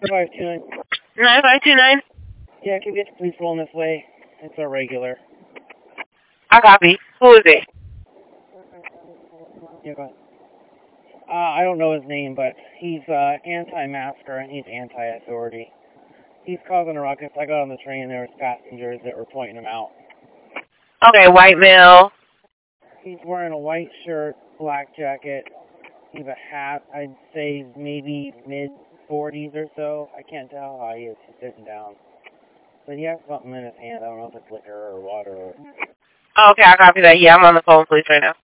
529. 9529? Yeah, can you get the police rolling this way? It's a regular. I copy. Who is it? Yeah, go ahead. I don't know his name, but he's anti-masker and he's anti-authority. He's causing a ruckus. I got on the train and there was passengers that were pointing him out. Okay, white male. He's wearing a white shirt, black jacket. He's a hat. I'd say maybe mid-40s or so. I can't tell how he is. He's sitting down. But he has something in his hand. I don't know if it's liquor or water or... Okay, I copy that. Yeah, I'm on the phone, please, right now.